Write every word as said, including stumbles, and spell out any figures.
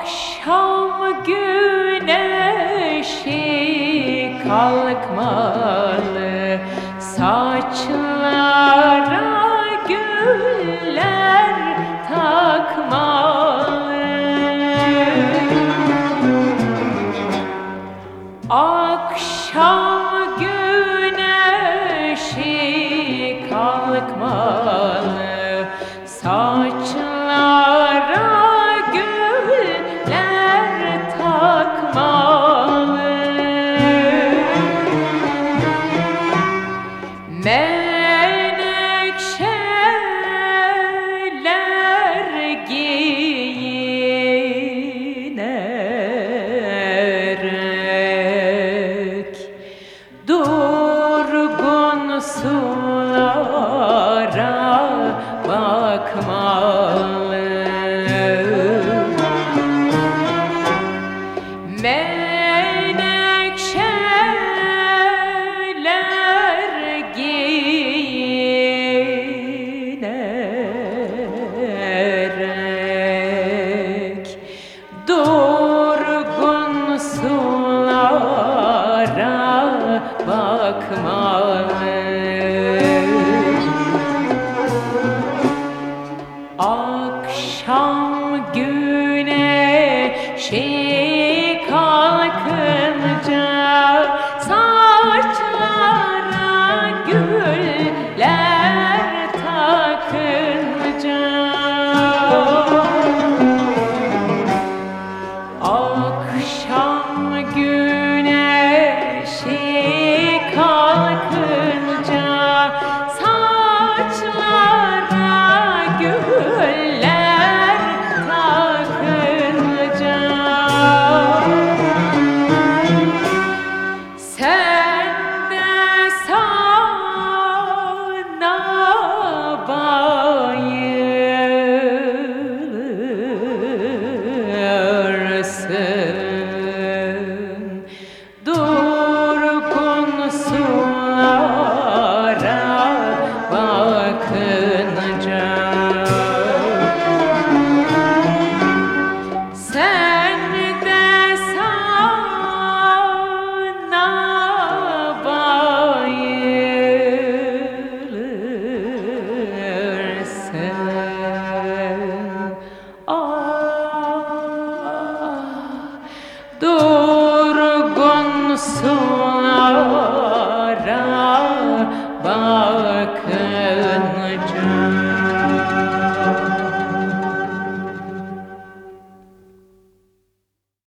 Akşam güneşi kalkmalı, saçlara güller takmalı. Akşam güneşi kalkmalı, saçlara güller takmalı. Menekşeler giyinerek durgun sulara bakmalı. Menekşeler giyinerek durgun sulara bakmalı. Akşam güneşi kalkınca saçlara güller takınca, akşam güneşi kalkınca saçlara güller takınca, sen de sana bayılırsın durgun sulara bakınca. Sen de sana bayılırsın. Ah, durgun su